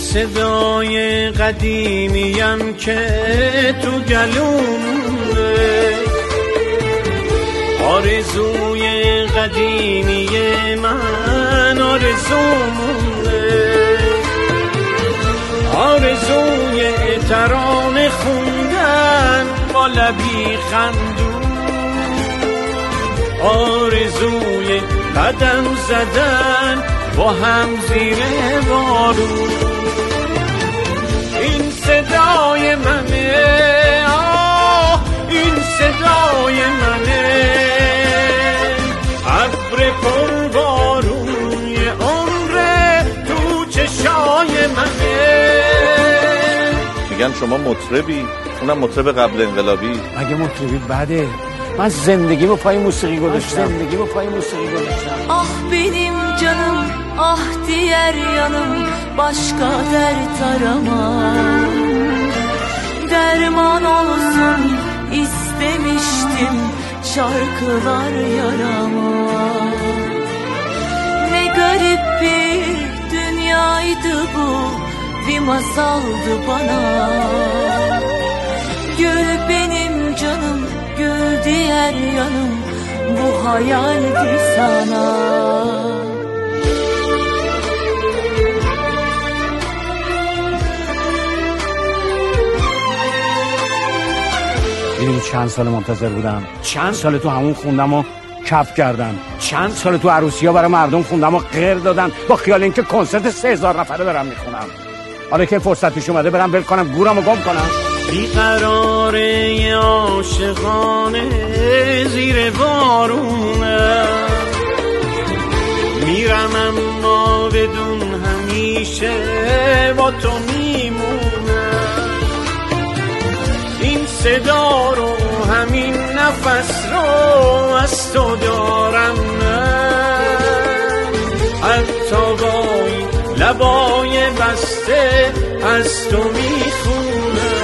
صدای قدیمیم که تو گلومه، آرزوی قدیمی من آرزومونه، آرزوی ترانه خوندن با لبی خندون، آرزوی قدم زدن با هم زیر بارون. این صدای منه، آه این صدای منه، ابر پربارون عمر تو چشای منه. میگن شما مطربی، اونم مطرب قبل انقلابی. اگه مطربی بده، من زندگی با پای موسیقی گذاشتم. Ah benim canım, ah diğer yanım, başka dert aramam. Derman olsun istemiştim şarkılar yarama. Ne garip bir dünyaydı bu, bir masaldı bana. Gül benim canım, gül diğer yanım, bu hayaldi sana. میدونی چند سال منتظر بودم، چند سال تو همون خوندم و کف کردم، چند سال تو عروسی ها برای مردم خوندم و غیر دادن با خیال اینکه کنسرت 3000 نفره دارم میخونم. حالا که فرصتش اومده برم ول کنم گورمو گم کنم. بیقراره عاشقانه زیر بارونه، میرم اما بدون همیشه با تو میمونه. این صدا رو همین نفس رو از تو دارم من، حتی با این لبای بسته از تو میخونم.